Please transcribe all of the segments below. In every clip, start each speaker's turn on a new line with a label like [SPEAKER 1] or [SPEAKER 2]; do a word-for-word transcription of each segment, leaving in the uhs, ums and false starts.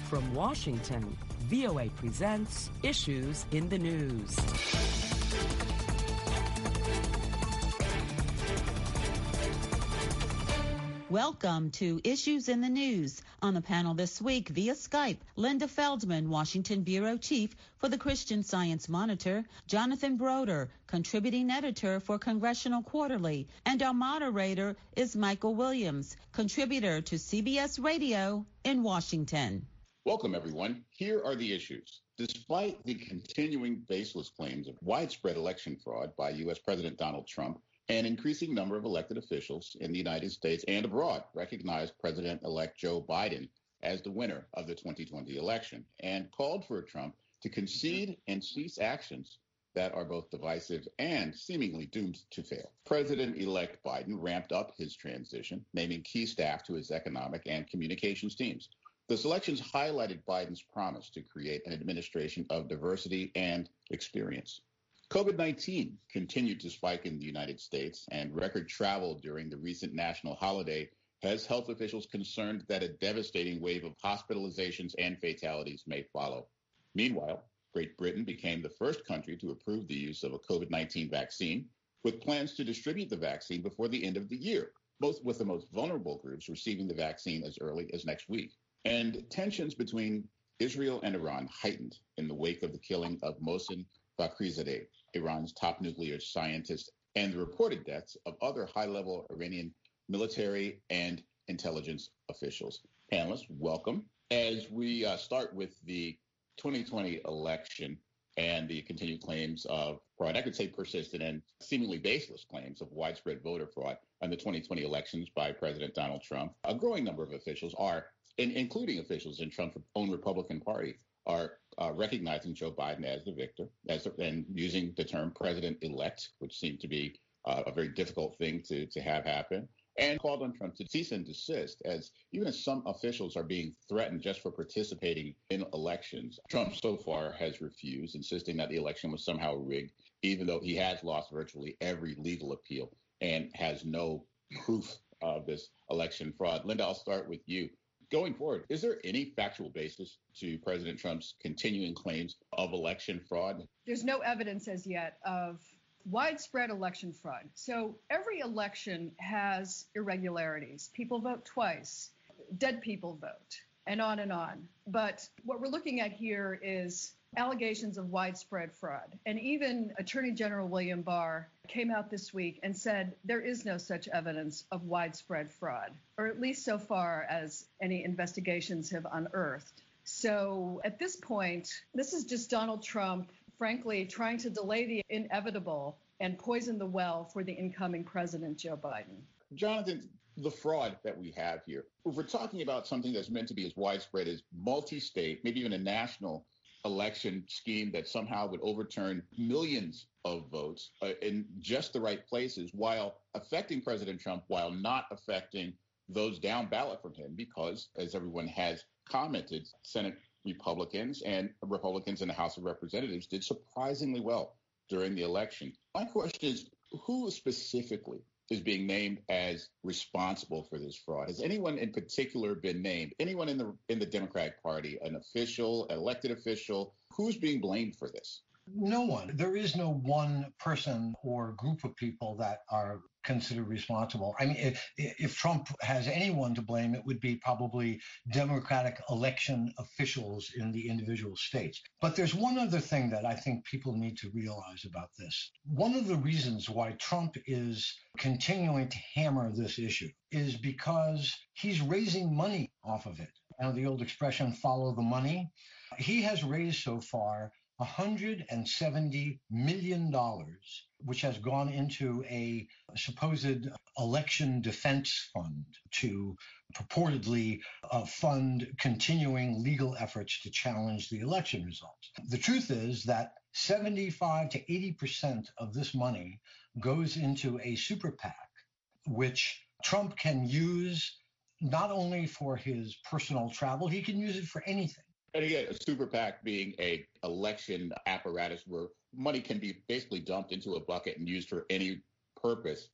[SPEAKER 1] From Washington, V O A presents Issues in the News.
[SPEAKER 2] Welcome to Issues in the News. On the panel this week via Skype, Linda Feldman, Washington Bureau Chief for the Christian Science Monitor, Jonathan Broder, contributing editor for Congressional Quarterly, and our moderator is Michael Williams, contributor to C B S Radio in Washington.
[SPEAKER 3] Welcome, everyone. Here are the issues. Despite the continuing baseless claims of widespread election fraud by U S President Donald Trump, an increasing number of elected officials in the United States and abroad recognize President-elect Joe Biden as the winner of the twenty twenty election and called for Trump to concede and cease actions that are both divisive and seemingly doomed to fail. President-elect Biden ramped up his transition, naming key staff to his economic and communications teams. The selections highlighted Biden's promise to create an administration of diversity and experience. COVID nineteen continued to spike in the United States, and record travel during the recent national holiday has health officials concerned that a devastating wave of hospitalizations and fatalities may follow. Meanwhile, Great Britain became the first country to approve the use of a COVID nineteen vaccine, with plans to distribute the vaccine before the end of the year, both with the most vulnerable groups receiving the vaccine as early as next week. And tensions between Israel and Iran heightened in the wake of the killing of Mohsen Fakhrizadeh, Iran's top nuclear scientist, and the reported deaths of other high-level Iranian military and intelligence officials. Panelists, welcome. As we uh, start with the twenty twenty election and the continued claims of fraud, I could say persistent and seemingly baseless claims of widespread voter fraud on the twenty twenty elections by President Donald Trump, a growing number of officials are, in, including officials in Trump's own Republican Party, are uh, recognizing Joe Biden as the victor, as and using the term president-elect, which seemed to be uh, a very difficult thing to, to have happen, and called on Trump to cease and desist, as even as some officials are being threatened just for participating in elections. Trump so far has refused, insisting that the election was somehow rigged, even though he has lost virtually every legal appeal and has no proof of this election fraud. Linda, I'll start with you. Going forward, is there any factual basis to President Trump's continuing claims of election fraud?
[SPEAKER 4] There's no evidence as yet of widespread election fraud. So every election has irregularities. People vote twice, dead people vote, and on and on. But what we're looking at here is allegations of widespread fraud. And even Attorney General William Barr came out this week and said there is no such evidence of widespread fraud, or at least so far as any investigations have unearthed. So at this point, this is just Donald Trump, frankly, trying to delay the inevitable and poison the well for the incoming president, Joe Biden.
[SPEAKER 3] Jonathan, the fraud that we have here, if we're talking about something that's meant to be as widespread as multi-state, maybe even a national election scheme that somehow would overturn millions of votes uh, in just the right places while affecting President Trump, while not affecting those down ballot from him, because, as everyone has commented, Senate Republicans and Republicans in the House of Representatives did surprisingly well during the election. My question is, who specifically is being named as responsible for this fraud? Has anyone in particular been named? Anyone in the in the Democratic Party, an official, an elected official? Who's being blamed for this?
[SPEAKER 5] No one. There is no one person or group of people that are considered responsible. I mean, if, if Trump has anyone to blame, it would be probably Democratic election officials in the individual states. But there's one other thing that I think people need to realize about this. One of the reasons why Trump is continuing to hammer this issue is because he's raising money off of it. Now, the old expression, follow the money. He has raised so far one hundred seventy million dollars, which has gone into a supposed election defense fund to purportedly uh, fund continuing legal efforts to challenge the election results. The truth is that seventy-five to eighty percent of this money goes into a super PAC, which Trump can use not only for his personal travel, he can use it for anything.
[SPEAKER 3] And again, a super PAC being a election apparatus where money can be basically dumped into a bucket and used for any purpose.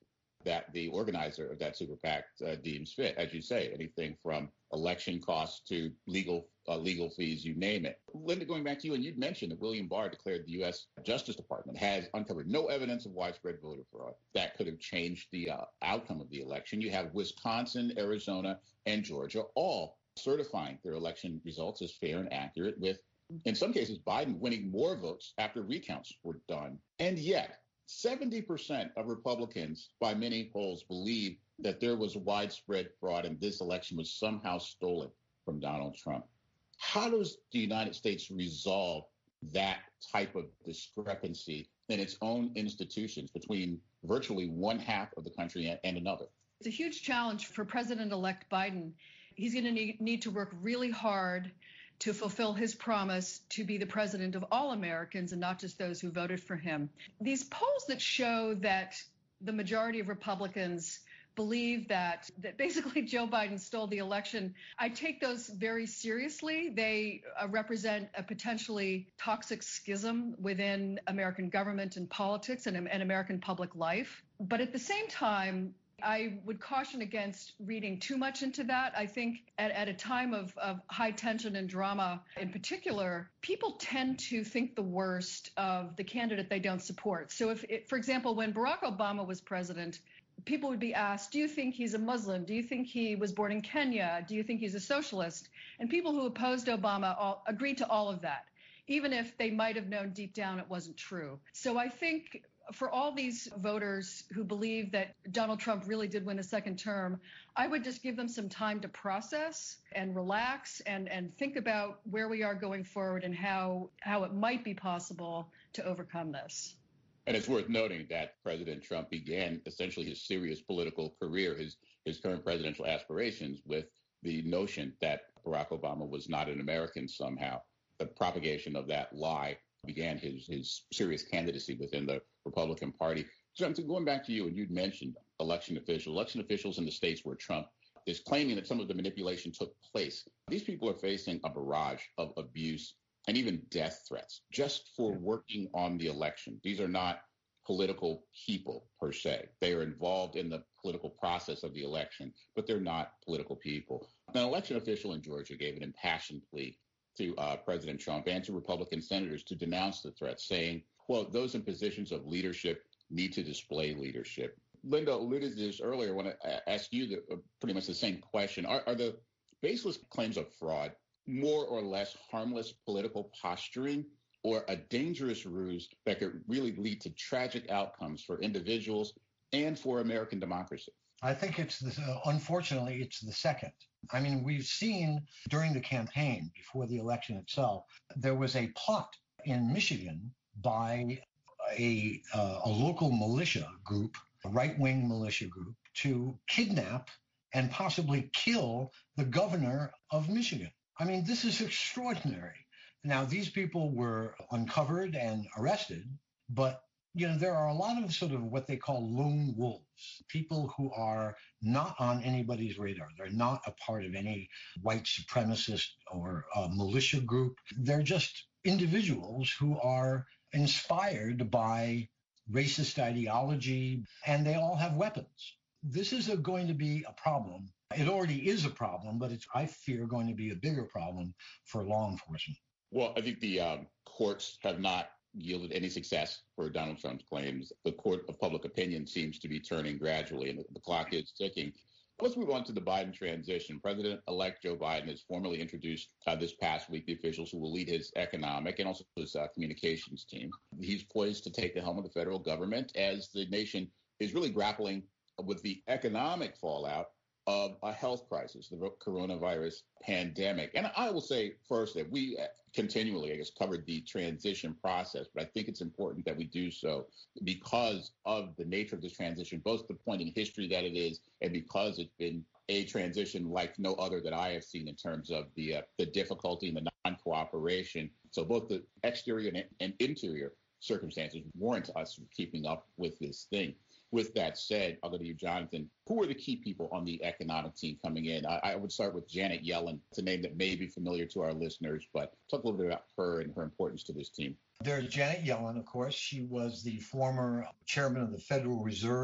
[SPEAKER 3] that the organizer of that super PAC uh, deems fit. As you say, anything from election costs to legal uh, legal fees, you name it. Linda, going back to you, and you'd mentioned that William Barr declared the U S Justice Department has uncovered no evidence of widespread voter fraud that could have changed the uh, outcome of the election. You have Wisconsin, Arizona, and Georgia all certifying their election results as fair and accurate, with, in some cases, Biden winning more votes after recounts were done. And yet, seventy percent of Republicans, by many polls, believe that there was widespread fraud and this election was somehow stolen from Donald Trump. How does the United States resolve that type of discrepancy in its own institutions between virtually one half of the country and, and another?
[SPEAKER 4] It's a huge challenge for President-elect Biden. He's going to need, need to work really hard to fulfill his promise to be the president of all Americans and not just those who voted for him. These polls that show that the majority of Republicans believe that, that basically Joe Biden stole the election, I take those very seriously. They uh, represent a potentially toxic schism within American government and politics and, and American public life. But at the same time, I would caution against reading too much into that. I think at, at a time of, of high tension and drama in particular, people tend to think the worst of the candidate they don't support. So if, it, for example, when Barack Obama was president, people would be asked, do you think he's a Muslim? Do you think he was born in Kenya? Do you think he's a socialist? And people who opposed Obama all, agreed to all of that, even if they might have known deep down it wasn't true. So I think for all these voters who believe that Donald Trump really did win a second term, I would just give them some time to process and relax and, and think about where we are going forward and how, how it might be possible to overcome this.
[SPEAKER 3] And it's worth noting that President Trump began essentially his serious political career, his, his current presidential aspirations, with the notion that Barack Obama was not an American somehow. The propagation of that lie began his, his serious candidacy within the Republican Party. Jonathan, going back to you, and you'd mentioned election officials, election officials in the states where Trump is claiming that some of the manipulation took place. These people are facing a barrage of abuse and even death threats just for working on the election. These are not political people per se. They are involved in the political process of the election, but they're not political people. An election official in Georgia gave an impassioned plea to uh, President Trump and to Republican senators to denounce the threats, saying, quote, those in positions of leadership need to display leadership. Linda alluded to this earlier. I want to ask you the, uh, pretty much the same question. Are, are the baseless claims of fraud more or less harmless political posturing, or a dangerous ruse that could really lead to tragic outcomes for individuals and for American democracy?
[SPEAKER 5] I think it's, the, uh, unfortunately, it's the second. I mean, we've seen during the campaign, before the election itself, there was a plot in Michigan by a, uh, a local militia group, a right-wing militia group, to kidnap and possibly kill the governor of Michigan. I mean, this is extraordinary. Now, these people were uncovered and arrested, but, you know, there are a lot of sort of what they call lone wolves, people who are not on anybody's radar. They're not a part of any white supremacist or uh, militia group. They're just individuals who are inspired by racist ideology, and they all have weapons. This is a, going to be a problem. It already is a problem, but it's, I fear, going to be a bigger problem for law enforcement.
[SPEAKER 3] Well, I think the um, courts have not yielded any success for Donald Trump's claims. The court of public opinion seems to be turning gradually, and the, the clock is ticking. Let's move on to the Biden transition. President-elect Joe Biden has formally introduced uh, this past week the officials who will lead his economic and also his uh, communications team. He's poised to take the helm of the federal government as the nation is really grappling with the economic fallout of a health crisis, the coronavirus pandemic. And I will say first that we continually, I guess, covered the transition process, but I think it's important that we do so because of the nature of this transition, both the point in history that it is, and because it's been a transition like no other that I have seen in terms of the uh, the difficulty and the non-cooperation. So both the exterior and, and interior circumstances warrant us keeping up with this thing. With that said, I'll go to you, Jonathan. Who are the key people on the economic team coming in? I, I would start with Janet Yellen. It's a name that may be familiar to our listeners, but talk a little bit about her and her importance to this team.
[SPEAKER 5] There's Janet Yellen, of course. She was the former chairman of the Federal Reserve.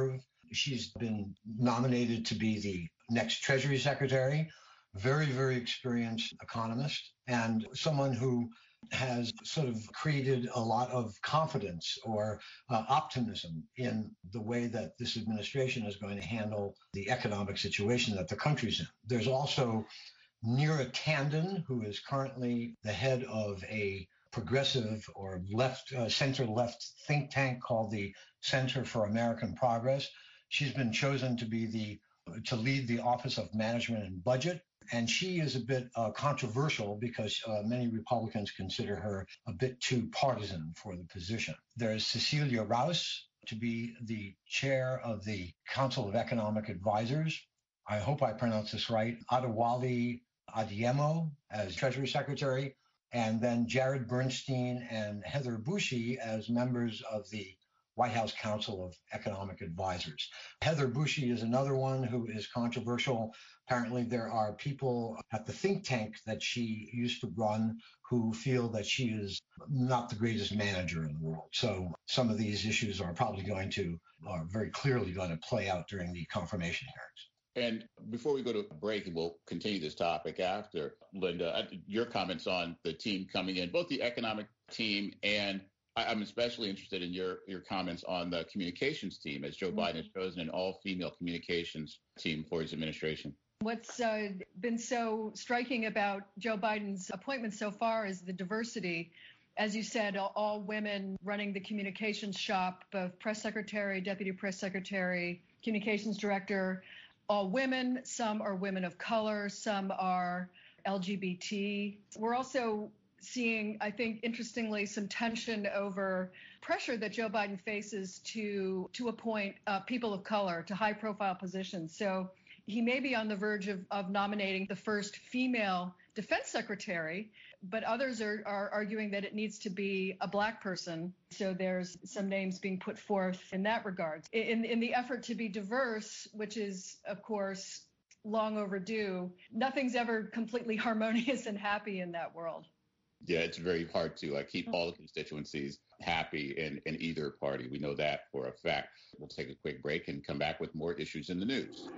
[SPEAKER 5] She's been nominated to be the next Treasury Secretary, very, very experienced economist, and someone who has sort of created a lot of confidence or uh, optimism in the way that this administration is going to handle the economic situation that the country's in. There's also Neera Tanden, who is currently the head of a progressive or left, uh, center-left think tank called the Center for American Progress. She's been chosen to be the to lead the Office of Management and Budget. And she is a bit uh, controversial because uh, many Republicans consider her a bit too partisan for the position. There is Cecilia Rouse to be the chair of the Council of Economic Advisors. I hope I pronounced this right. Adewale Adeyemo as Treasury Secretary, and then Jared Bernstein and Heather Bushey as members of the White House Council of Economic Advisors. Heather Bushey is another one who is controversial. Apparently, there are people at the think tank that she used to run who feel that she is not the greatest manager in the world. So some of these issues are probably going to, are very clearly going to play out during the confirmation hearings.
[SPEAKER 3] And before we go to break, and we'll continue this topic after, Linda, your comments on the team coming in, both the economic team and I'm especially interested in your, your comments on the communications team, as Joe mm-hmm. Biden has chosen an all-female communications team for his administration.
[SPEAKER 4] What's uh, been so striking about Joe Biden's appointment so far is the diversity. As you said, all, all women running the communications shop, both press secretary, deputy press secretary, communications director, all women. Some are women of color, some are L G B T. We're also seeing, I think, interestingly, some tension over pressure that Joe Biden faces to to appoint uh, people of color to high-profile positions. So he may be on the verge of, of nominating the first female defense secretary, but others are, are arguing that it needs to be a black person. So there's some names being put forth in that regard. In, in the effort to be diverse, which is, of course, long overdue, nothing's ever completely harmonious and happy in that world.
[SPEAKER 3] Yeah, it's very hard to uh, keep all the constituencies happy in, in either party. We know that for a fact. We'll take a quick break and come back with more Issues in the News.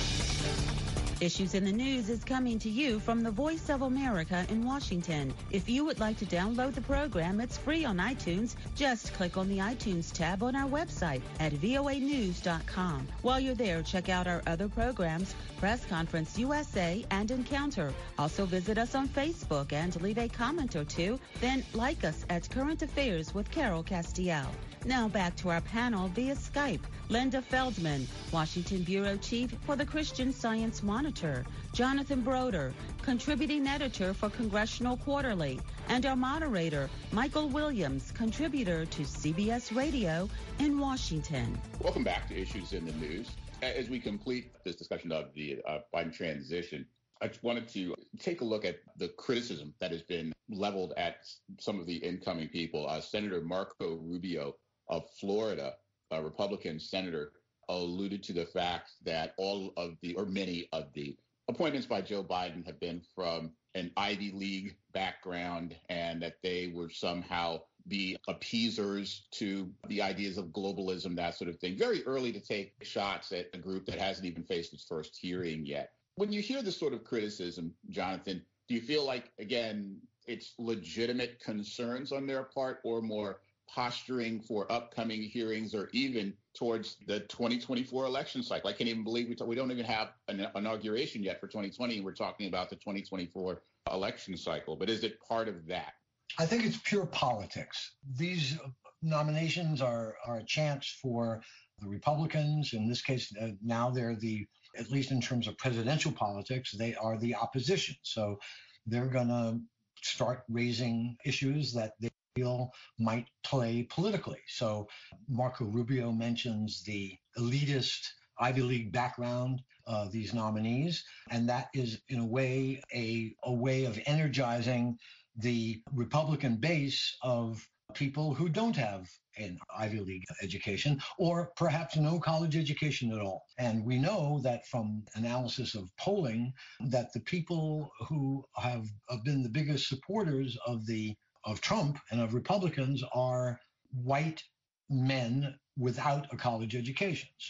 [SPEAKER 2] Issues in the News is coming to you from the Voice of America in Washington. If you would like to download the program, it's free on iTunes. Just click on the iTunes tab on our website at V O A news dot com. While you're there, check out our other programs, Press Conference U S A and Encounter. Also visit us on Facebook and leave a comment or two. Then like us at Current Affairs with Carol Castiel. Now back to our panel via Skype. Linda Feldman, Washington Bureau Chief for the Christian Science Monitor. Jonathan Broder, contributing editor for Congressional Quarterly. And our moderator, Michael Williams, contributor to C B S Radio in Washington.
[SPEAKER 3] Welcome back to Issues in the News. As we complete this discussion of the uh, Biden transition, I just wanted to take a look at the criticism that has been leveled at some of the incoming people. Uh, Senator Marco Rubio of Florida, a Republican senator, alluded to the fact that all of the, or many of the appointments by Joe Biden have been from an Ivy League background and that they were somehow the appeasers to the ideas of globalism, that sort of thing. Very early to take shots at a group that hasn't even faced its first hearing yet. When you hear this sort of criticism, Jonathan, do you feel like, again, it's legitimate concerns on their part or more posturing for upcoming hearings or even towards the twenty twenty-four election cycle? I can't even believe we, t- we don't even have an inauguration yet for twenty twenty, and we're talking about the twenty twenty-four election cycle. But is it part of that?
[SPEAKER 5] I think it's pure politics. These nominations are, are a chance for the Republicans. In this case, uh, now they're the, at least in terms of presidential politics, they are the opposition. So they're going to start raising issues that they feel might play politically. So Marco Rubio mentions the elitist Ivy League background of these nominees, and that is in a way a, a way of energizing the Republican base of people who don't have an Ivy League education or perhaps no college education at all. And we know that from analysis of polling that the people who have, have been the biggest supporters of the of Trump and of Republicans are white men without a college education. So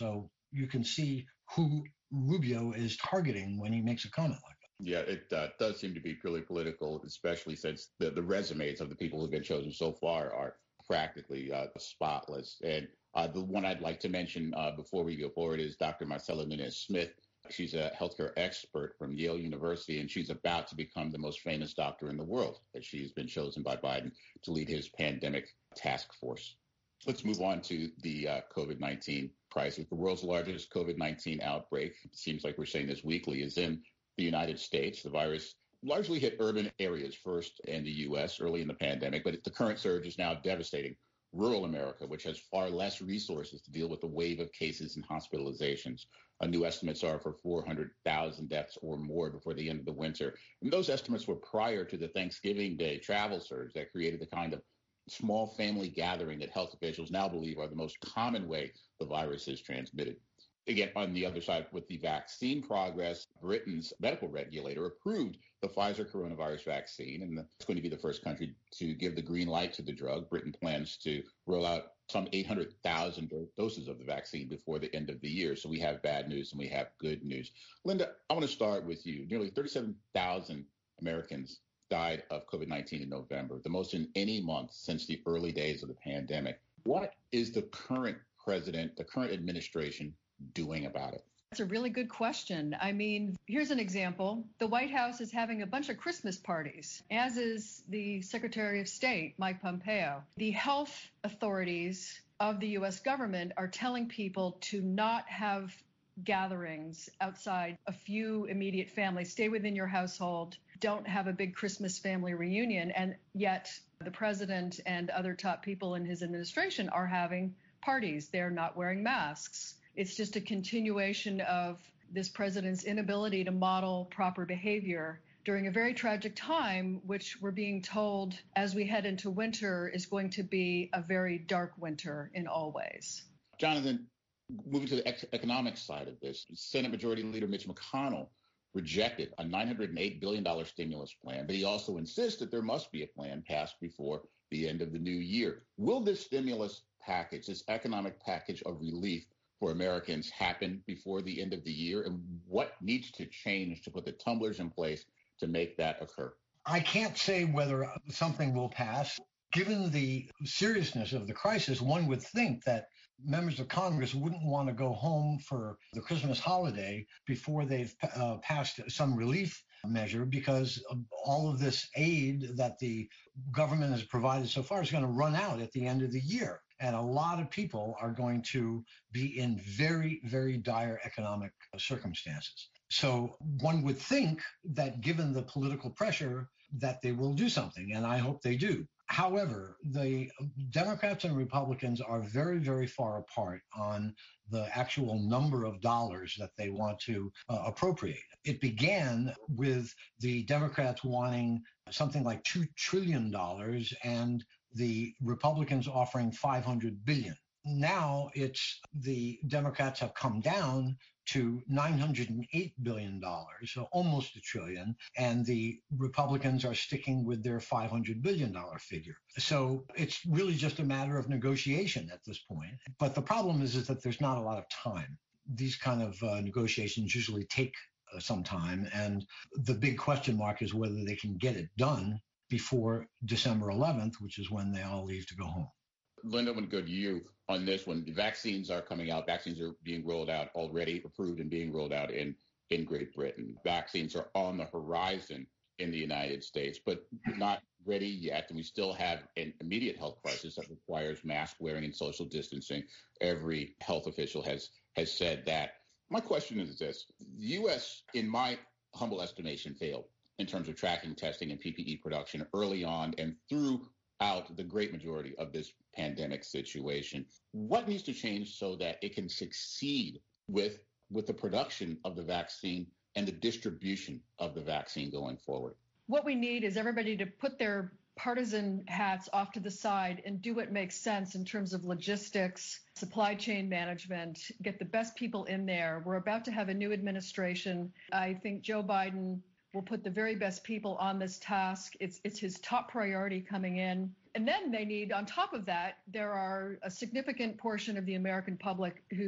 [SPEAKER 5] you can see who Rubio is targeting when he makes a comment like that.
[SPEAKER 3] Yeah, it uh, does seem to be purely political, especially since the, the resumes of the people who've been chosen so far are practically uh, spotless. And uh, the one I'd like to mention uh, before we go forward is Doctor Marcella Nunez-Smith. She's a healthcare expert from Yale University, and she's about to become the most famous doctor in the world, as she's been chosen by Biden to lead his pandemic task force. Let's move on to the uh, COVID nineteen crisis. The world's largest COVID nineteen outbreak, it seems like we're saying this weekly, is in the United States. The virus largely hit urban areas first in the U S early in the pandemic, but the current surge is now devastating rural America, which has far less resources to deal with the wave of cases and hospitalizations. Uh, new estimates are for four hundred thousand deaths or more before the end of the winter. And those estimates were prior to the Thanksgiving Day travel surge that created the kind of small family gathering that health officials now believe are the most common way the virus is transmitted. Again, on the other side, with the vaccine progress, Britain's medical regulator approved the Pfizer coronavirus vaccine, and it's going to be the first country to give the green light to the drug. Britain plans to roll out some eight hundred thousand doses of the vaccine before the end of the year. So we have bad news and we have good news. Linda, I want to start with you. Nearly thirty-seven thousand Americans died of COVID nineteen in November, the most in any month since the early days of the pandemic. What is the current president, the current administration doing about it?
[SPEAKER 4] That's a really good question. I mean, here's an example. The White House is having a bunch of Christmas parties, as is the Secretary of State, Mike Pompeo. The health authorities of the U S government are telling people to not have gatherings outside a few immediate families. Stay within your household. Don't have a big Christmas family reunion. And yet the president and other top people in his administration are having parties. They're not wearing masks. It's just a continuation of this president's inability to model proper behavior during a very tragic time, which we're being told as we head into winter is going to be a very dark winter in all ways.
[SPEAKER 3] Jonathan, moving to the ec- economic side of this, Senate Majority Leader Mitch McConnell rejected a nine hundred eight billion dollars stimulus plan, but he also insists that there must be a plan passed before the end of the new year. Will this stimulus package, this economic package of relief for Americans happen before the end of the year? And what needs to change to put the tumblers in place to make that occur?
[SPEAKER 5] I can't say whether something will pass. Given the seriousness of the crisis, one would think that members of Congress wouldn't want to go home for the Christmas holiday before they've uh, passed some relief measure, because all of this aid that the government has provided so far is going to run out at the end of the year. And a lot of people are going to be in very, very dire economic circumstances. So one would think that given the political pressure that they will do something, and I hope they do. However, the Democrats and Republicans are very, very far apart on the actual number of dollars that they want to uh, appropriate. It began with the Democrats wanting something like two trillion dollars and the Republicans offering five hundred billion dollars. Now it's the Democrats have come down to nine hundred eight billion dollars, so almost a trillion, and the Republicans are sticking with their five hundred billion dollars figure. So it's really just a matter of negotiation at this point. But the problem is, is that there's not a lot of time. These kind of uh, negotiations usually take uh, some time, and the big question mark is whether they can get it done before December eleventh, which is when they all leave to go home.
[SPEAKER 3] Linda, I want to go to you on this one. The vaccines are coming out. Vaccines are being rolled out already, approved and being rolled out in, in Great Britain. Vaccines are on the horizon in the United States, but not ready yet. And we still have an immediate health crisis that requires mask wearing and social distancing. Every health official has, has said that. My question is this. The U S, in my humble estimation, failed in terms of tracking, testing, and P P E production early on and throughout the great majority of this pandemic situation. What needs to change so that it can succeed with, with the production of the vaccine and the distribution of the vaccine going forward?
[SPEAKER 4] What we need is everybody to put their partisan hats off to the side and do what makes sense in terms of logistics, supply chain management, get the best people in there. We're about to have a new administration. I think Joe Biden will put the very best people on this task. It's it's his top priority coming in. And then they need, on top of that, there are a significant portion of the American public who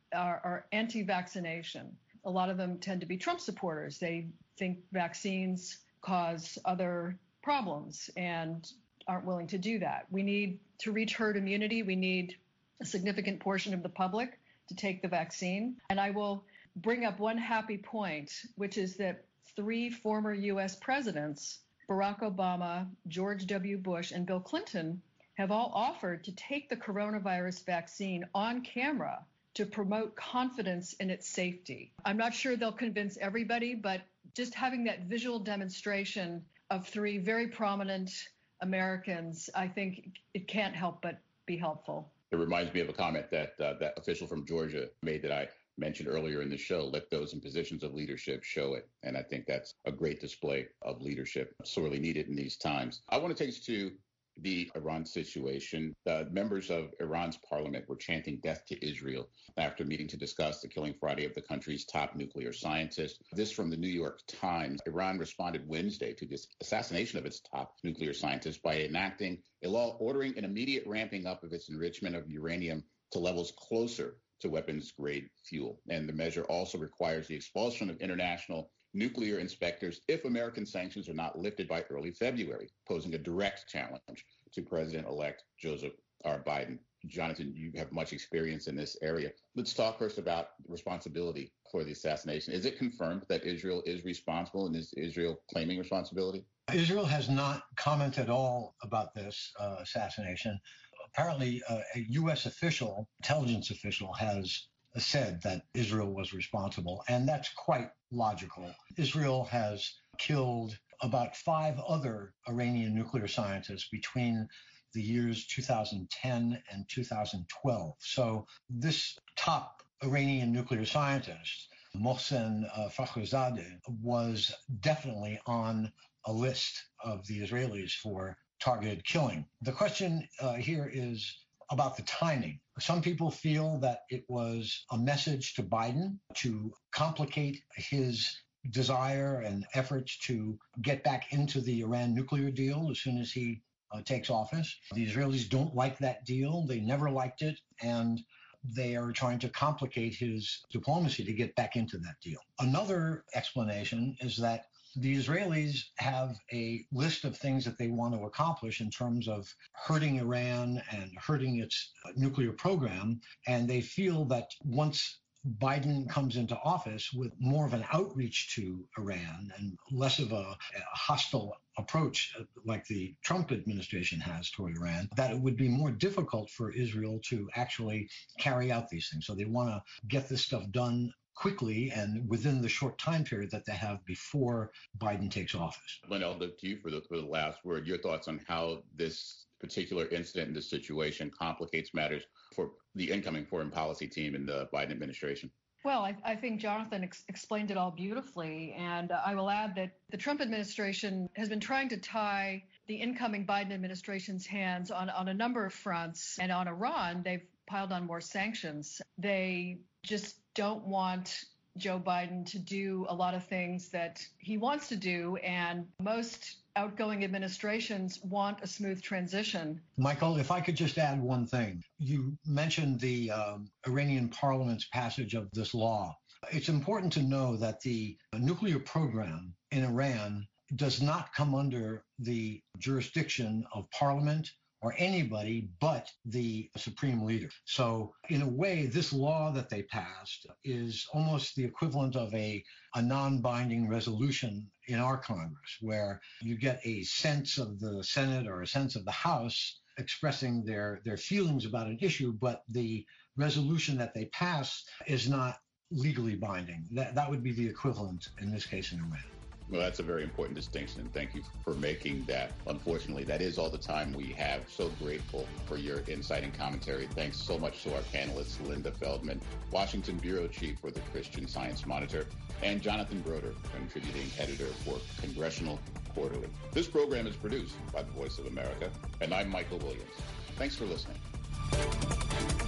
[SPEAKER 4] are, are anti-vaccination. A lot of them tend to be Trump supporters. They think vaccines cause other problems and aren't willing to do that. We need to reach herd immunity. We need a significant portion of the public to take the vaccine. And I will bring up one happy point, which is that three former U S presidents, Barack Obama, George W. Bush, and Bill Clinton, have all offered to take the coronavirus vaccine on camera to promote confidence in its safety. I'm not sure they'll convince everybody, but just having that visual demonstration of three very prominent Americans, I think it can't help but be helpful.
[SPEAKER 3] It reminds me of a comment that uh, that official from Georgia made that I mentioned earlier in the show. Let those in positions of leadership show it. And I think that's a great display of leadership, sorely needed in these times. I want to take us to the Iran situation. The members of Iran's parliament were chanting death to Israel after meeting to discuss the killing Friday of the country's top nuclear scientist. This from the New York Times. Iran responded Wednesday to this assassination of its top nuclear scientist by enacting a law ordering an immediate ramping up of its enrichment of uranium to levels closer to weapons-grade fuel. And the measure also requires the expulsion of international nuclear inspectors if American sanctions are not lifted by early February, posing a direct challenge to President-elect Joseph R. Biden. Jonathan, you have much experience in this area. Let's talk first about responsibility for the assassination. Is it confirmed that Israel is responsible, and is Israel claiming responsibility?
[SPEAKER 5] Israel has not commented at all about this uh, assassination. Apparently, uh, a U S official, intelligence official, has said that Israel was responsible, and that's quite logical. Israel has killed about five other Iranian nuclear scientists between the years two thousand ten and two thousand twelve. So this top Iranian nuclear scientist, Mohsen uh, Fakhrizadeh, was definitely on a list of the Israelis for targeted killing. The question uh, here is about the timing. Some people feel that it was a message to Biden to complicate his desire and efforts to get back into the Iran nuclear deal as soon as he uh, takes office. The Israelis don't like that deal. They never liked it. And they are trying to complicate his diplomacy to get back into that deal. Another explanation is that the Israelis have a list of things that they want to accomplish in terms of hurting Iran and hurting its nuclear program. And they feel that once Biden comes into office with more of an outreach to Iran and less of a, a hostile approach like the Trump administration has toward Iran, that it would be more difficult for Israel to actually carry out these things. So they want to get this stuff done quickly and within the short time period that they have before Biden takes office.
[SPEAKER 3] Lynn, I'll look to you for the, for the last word. Your thoughts on how this particular incident and this situation complicates matters for the incoming foreign policy team in the Biden administration?
[SPEAKER 4] Well, I, I think Jonathan ex- explained it all beautifully. And uh, I will add that the Trump administration has been trying to tie the incoming Biden administration's hands on, on a number of fronts. And on Iran, they've piled on more sanctions. They just don't want Joe Biden to do a lot of things that he wants to do. And most outgoing administrations want a smooth transition.
[SPEAKER 5] Michael, if I could just add one thing. You mentioned the um, Iranian parliament's passage of this law. It's important to know that the nuclear program in Iran does not come under the jurisdiction of parliament or anybody but the supreme leader. So in a way, this law that they passed is almost the equivalent of a, a non-binding resolution in our Congress, where you get a sense of the Senate or a sense of the House expressing their, their feelings about an issue, but the resolution that they pass is not legally binding. That, that would be the equivalent in this case in Iran.
[SPEAKER 3] Well, that's a very important distinction, and thank you for making that. Unfortunately, that is all the time we have. So grateful for your insight and commentary. Thanks so much to our panelists, Linda Feldman, Washington Bureau Chief for the Christian Science Monitor, and Jonathan Broder, contributing editor for Congressional Quarterly. This program is produced by the Voice of America, and I'm Michael Williams. Thanks for listening.